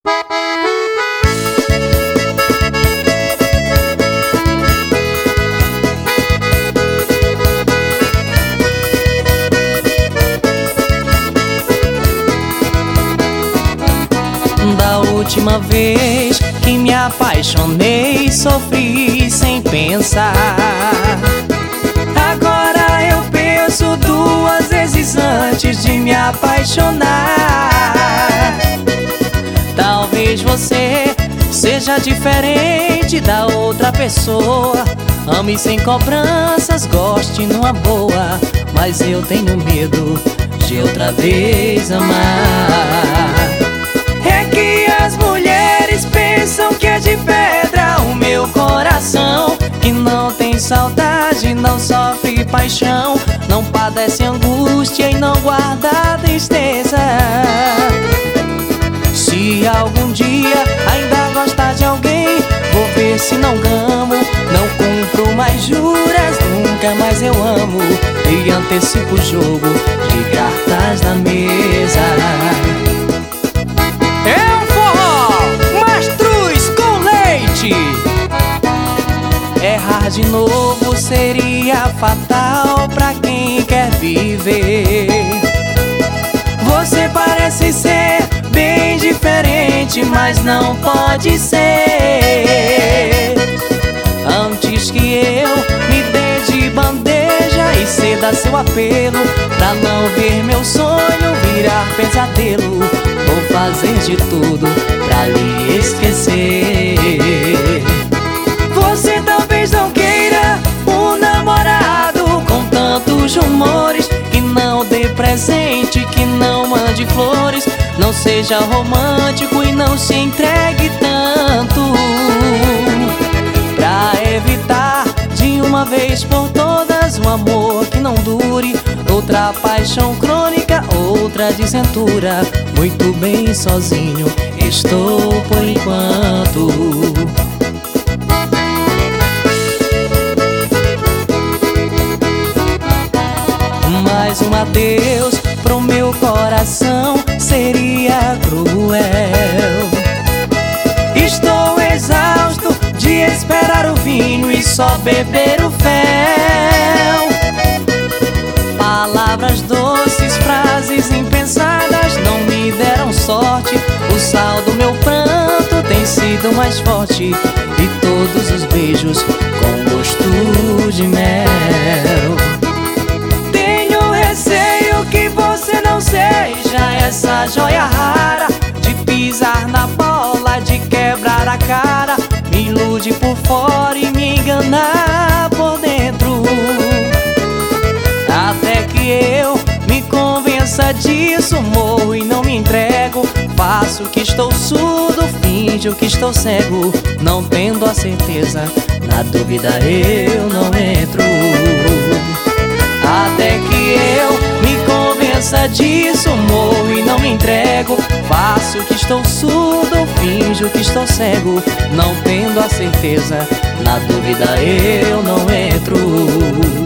Da última vez que me apaixonei, sofri sem pensar. Agora eu penso duas vezes antes de me apaixonar. Talvez você seja diferente da outra pessoa, ame sem cobranças, goste numa boa, mas eu tenho medo de outra vez amar. É que as mulheres pensam que é de pedra o meu coração, que não tem saudade, não sofre paixão, não padece angústia e não guarda tristeza. Se algum dia ainda gostar de alguém, vou ver se não gamo, não cumpro mais juras, nunca mais eu amo, e antecipo o jogo de cartas na mesa. Errar de novo seria fatal pra quem quer viver. Você parece ser bem diferente, mas não pode ser. Antes que eu me dê de bandeja e ceda seu apelo, pra não ver meu sonho virar pesadelo, vou fazer de tudo pra lhe esquecer. Você talvez não queira um namorado com tantos rumores, que não dê presente, que não mande flores, não seja romântico e não se entregue tanto. Pra evitar de uma vez por todas um amor que não dure, outra paixão crônica, outra desventura, muito bem sozinho estou por enquanto. Mais um adeus pro meu coração seria cruel. Estou exausto de esperar o vinho e só beber o fel. Palavras doces, frases impensadas não me deram sorte. O sal do meu pranto tem sido mais forte, e todos os beijos com gosto de mel. Que você não seja essa joia rara, de pisar na bola, de quebrar a cara, me ilude por fora e me enganar por dentro. Até que eu me convença disso, morro e não me entrego, faço que estou surdo, finjo que estou cego, não tendo a certeza, na dúvida eu não entro. Até que eu me convença disso, morro e não me entrego, faço que estou surdo, finjo que estou cego, não tendo a certeza, na dúvida eu não entro.